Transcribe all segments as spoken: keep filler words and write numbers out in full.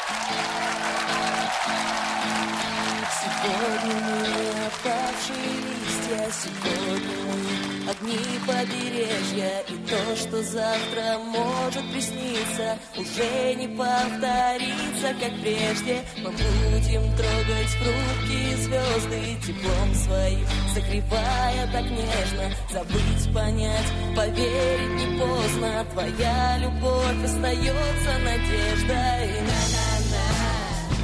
Сегодня мы опавшие листья, сегодня мы огни побережья. И то, что завтра может присниться, уже не повторится, как прежде. Мы будем трогать хрупкие звезды теплом своим, согревая так нежно. Забыть, понять, поверить не поздно. Твоя любовь остается надеждой. На-на-на.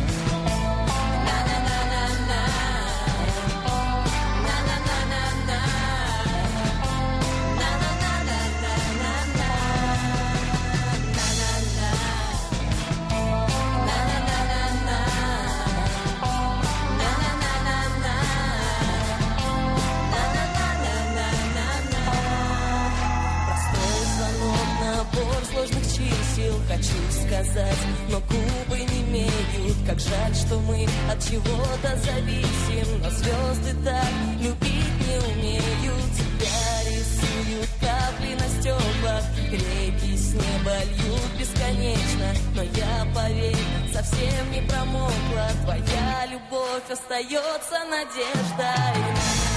Хочу сказать, но губы не имеют. Как жаль, что мы от чего-то зависим, но звезды так любить не умеют. Тебя рисуют капли на стеклах, реки с неба льют бесконечно. Но я, поверь, совсем не промокла. Твоя любовь остается надеждой.